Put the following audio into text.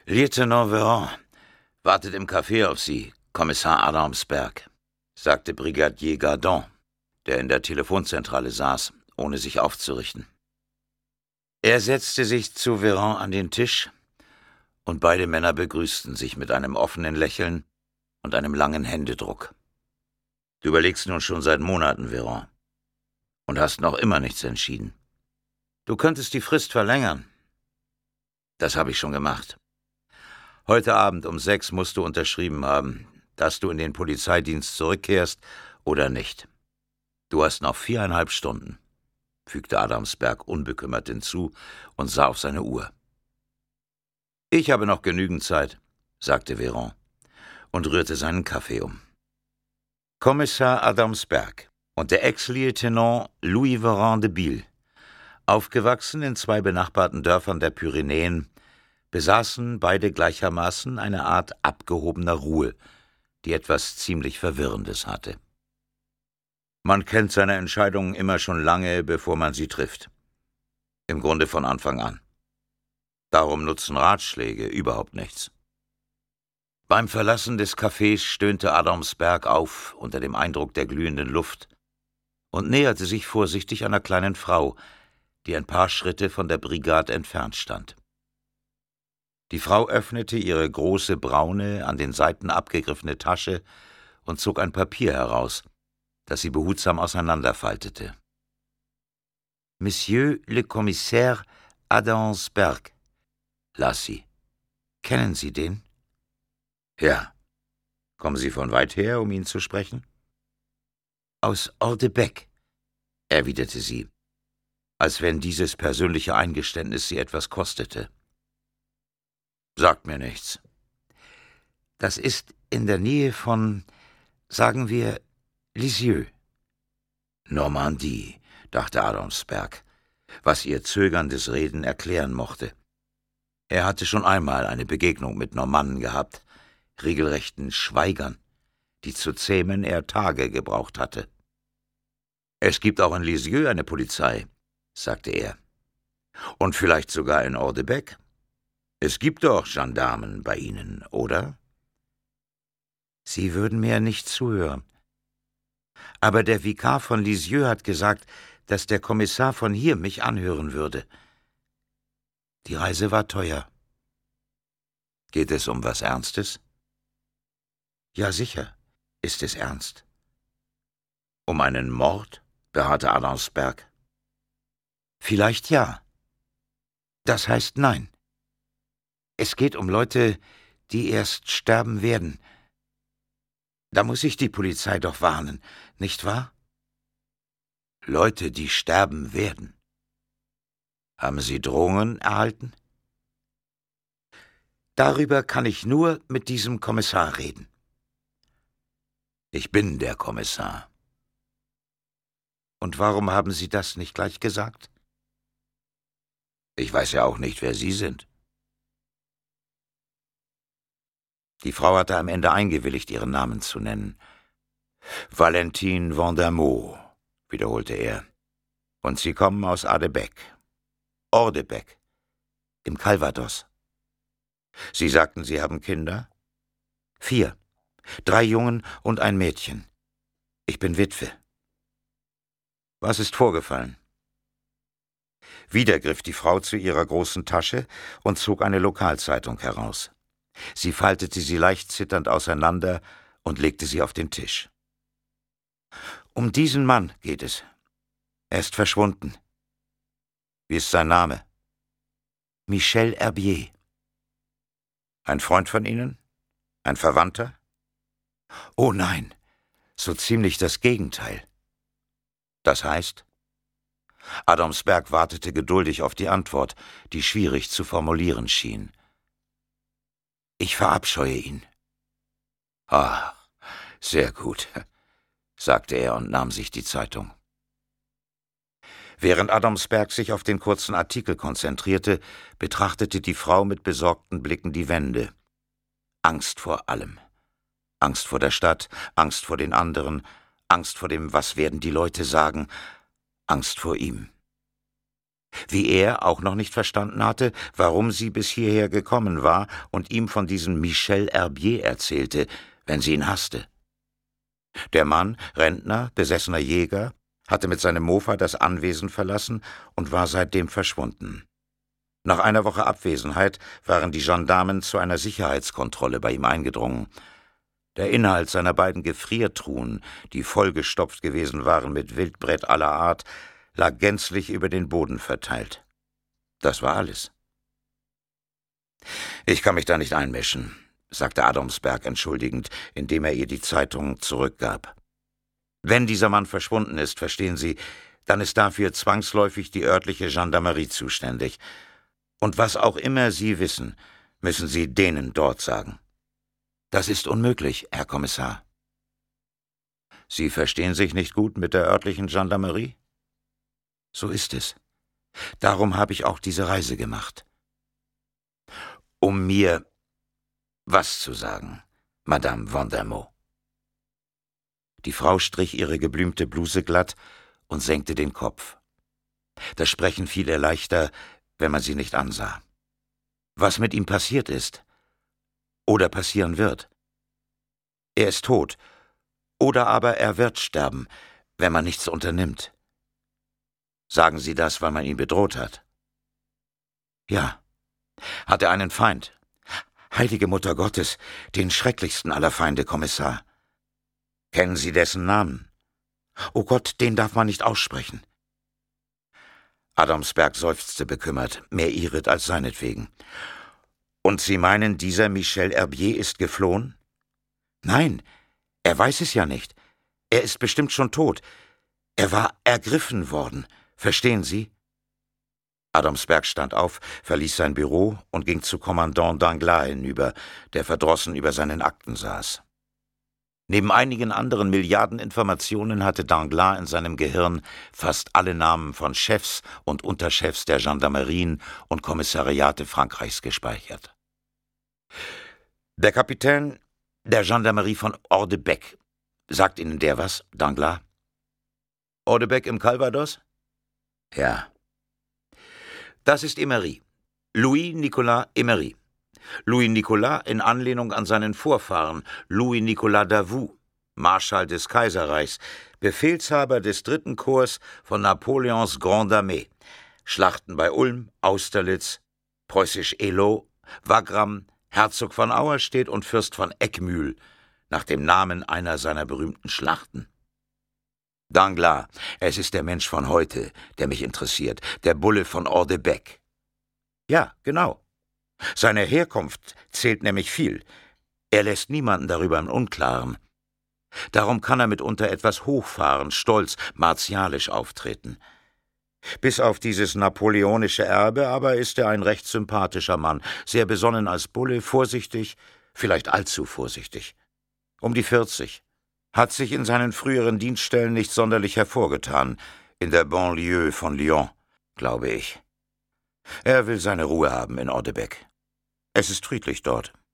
Lieutenant Véran wartet im Café auf Sie, Kommissar Adamsberg, sagte Brigadier Gardon, der in der Telefonzentrale saß, ohne sich aufzurichten. Er setzte sich zu Véran an den Tisch, und beide Männer begrüßten sich mit einem offenen Lächeln und einem langen Händedruck. »Du überlegst nun schon seit Monaten, Véran, und hast noch immer nichts entschieden. Du könntest die Frist verlängern.« »Das habe ich schon gemacht. Heute Abend um 6 musst du unterschrieben haben, dass du in den Polizeidienst zurückkehrst oder nicht. Du hast noch 4,5 Stunden«, fügte Adamsberg unbekümmert hinzu und sah auf seine Uhr. »Ich habe noch genügend Zeit«, sagte Véran und rührte seinen Kaffee um. Kommissar Adamsberg und der Ex-Lieutenant Louis Véran de Biel, aufgewachsen in 2 benachbarten Dörfern der Pyrenäen, besaßen beide gleichermaßen eine Art abgehobener Ruhe, die etwas ziemlich Verwirrendes hatte. Man kennt seine Entscheidungen immer schon lange, bevor man sie trifft. Im Grunde von Anfang an. Darum nutzen Ratschläge überhaupt nichts. Beim Verlassen des Cafés stöhnte Adamsberg auf unter dem Eindruck der glühenden Luft und näherte sich vorsichtig einer kleinen Frau, die ein paar Schritte von der Brigade entfernt stand. Die Frau öffnete ihre große, braune, an den Seiten abgegriffene Tasche und zog ein Papier heraus, das sie behutsam auseinanderfaltete. »Monsieur le Commissaire Adamsberg«, las sie. »Kennen Sie den?« »Ja. Kommen Sie von weit her, um ihn zu sprechen?« »Aus Ordebeck«, erwiderte sie, als wenn dieses persönliche Eingeständnis sie etwas kostete. »Sagt mir nichts.« »Das ist in der Nähe von, sagen wir, Lisieux.« »Normandie«, dachte Adamsberg, was ihr zögerndes Reden erklären mochte. Er hatte schon einmal eine Begegnung mit Normannen gehabt, regelrechten Schweigern, die zu zähmen er Tage gebraucht hatte. »Es gibt auch in Lisieux eine Polizei«, sagte er. »Und vielleicht sogar in Ordebeck. Es gibt doch Gendarmen bei Ihnen, oder?« »Sie würden mir nicht zuhören. Aber der Vikar von Lisieux hat gesagt, dass der Kommissar von hier mich anhören würde. Die Reise war teuer.« »Geht es um was Ernstes?« »Ja, sicher, ist es ernst.« »Um einen Mord?« beharrte Adamsberg. »Vielleicht ja. Das heißt nein. Es geht um Leute, die erst sterben werden. Da muss ich die Polizei doch warnen, nicht wahr?« »Leute, die sterben werden. Haben Sie Drohungen erhalten?« »Darüber kann ich nur mit diesem Kommissar reden.« »Ich bin der Kommissar.« »Und warum haben Sie das nicht gleich gesagt?« »Ich weiß ja auch nicht, wer Sie sind.« Die Frau hatte am Ende eingewilligt, ihren Namen zu nennen. »Valentine Vandermeaux«, wiederholte er. »Und Sie kommen aus Ordebeck, im Calvados. Sie sagten, Sie haben Kinder?« »4, 3 Jungen und ein Mädchen. Ich bin Witwe.« »Was ist vorgefallen?« Wieder griff die Frau zu ihrer großen Tasche und zog eine Lokalzeitung heraus. Sie faltete sie leicht zitternd auseinander und legte sie auf den Tisch. »Um diesen Mann geht es. Er ist verschwunden.« »Wie ist sein Name?« »Michel Herbier.« »Ein Freund von Ihnen? Ein Verwandter?« »Oh nein, so ziemlich das Gegenteil.« »Das heißt?« Adamsberg wartete geduldig auf die Antwort, die schwierig zu formulieren schien. »Ich verabscheue ihn.« »Ah, sehr gut«, sagte er und nahm sich die Zeitung. Während Adamsberg sich auf den kurzen Artikel konzentrierte, betrachtete die Frau mit besorgten Blicken die Wände. Angst vor allem. Angst vor der Stadt, Angst vor den anderen, Angst vor dem, was werden die Leute sagen, Angst vor ihm. Wie er auch noch nicht verstanden hatte, warum sie bis hierher gekommen war und ihm von diesem Michel Herbier erzählte, wenn sie ihn hasste. Der Mann, Rentner, besessener Jäger, hatte mit seinem Mofa das Anwesen verlassen und war seitdem verschwunden. Nach einer Woche Abwesenheit waren die Gendarmen zu einer Sicherheitskontrolle bei ihm eingedrungen. Der Inhalt seiner beiden Gefriertruhen, die vollgestopft gewesen waren mit Wildbret aller Art, lag gänzlich über den Boden verteilt. Das war alles. »Ich kann mich da nicht einmischen«, sagte Adamsberg entschuldigend, indem er ihr die Zeitung zurückgab. »Wenn dieser Mann verschwunden ist, verstehen Sie, dann ist dafür zwangsläufig die örtliche Gendarmerie zuständig. Und was auch immer Sie wissen, müssen Sie denen dort sagen.« »Das ist unmöglich, Herr Kommissar.« »Sie verstehen sich nicht gut mit der örtlichen Gendarmerie?« »So ist es. Darum habe ich auch diese Reise gemacht.« »Um mir was zu sagen, Madame Vandermeaux?« Die Frau strich ihre geblümte Bluse glatt und senkte den Kopf. Das Sprechen fiel ihr leichter, wenn man sie nicht ansah. Was mit ihm passiert ist oder passieren wird. Er ist tot, oder aber er wird sterben, wenn man nichts unternimmt. Sagen Sie das, weil man ihn bedroht hat? Ja. Hat er einen Feind? Heilige Mutter Gottes, den schrecklichsten aller Feinde, Kommissar. Kennen Sie dessen Namen? Oh Gott, den darf man nicht aussprechen. Adamsberg seufzte bekümmert, mehr ihret als seinetwegen. Und Sie meinen, dieser Michel Herbier ist geflohen? Nein, er weiß es ja nicht. Er ist bestimmt schon tot. Er war ergriffen worden, verstehen Sie? Adamsberg stand auf, verließ sein Büro und ging zu Kommandant Danglars hinüber, der verdrossen über seinen Akten saß. Neben einigen anderen Milliardeninformationen hatte Danglars in seinem Gehirn fast alle Namen von Chefs und Unterchefs der Gendarmerien und Kommissariate Frankreichs gespeichert. Der Kapitän der Gendarmerie von Ordebec. Sagt Ihnen der was, Danglars? Ordebec im Calvados? Ja. Das ist Emery. Louis-Nicolas Emery. Louis-Nicolas in Anlehnung an seinen Vorfahren, Louis-Nicolas Davout, Marschall des Kaiserreichs, Befehlshaber des 3. Korps von Napoleons Grande Armee, Schlachten bei Ulm, Austerlitz, preußisch Eylau, Wagram, Herzog von Auerstedt und Fürst von Eckmühl, nach dem Namen einer seiner berühmten Schlachten. Danglars, es ist der Mensch von heute, der mich interessiert, der Bulle von Ordebec. Ja, genau. Seine Herkunft zählt nämlich viel. Er lässt niemanden darüber im Unklaren. Darum kann er mitunter etwas hochfahrend, stolz, martialisch auftreten. Bis auf dieses napoleonische Erbe aber ist er ein recht sympathischer Mann, sehr besonnen als Bulle, vorsichtig, vielleicht allzu vorsichtig. Um die 40, hat sich in seinen früheren Dienststellen nicht sonderlich hervorgetan, in der Banlieue von Lyon, glaube ich. Er will seine Ruhe haben in Ordebec. Es ist friedlich dort.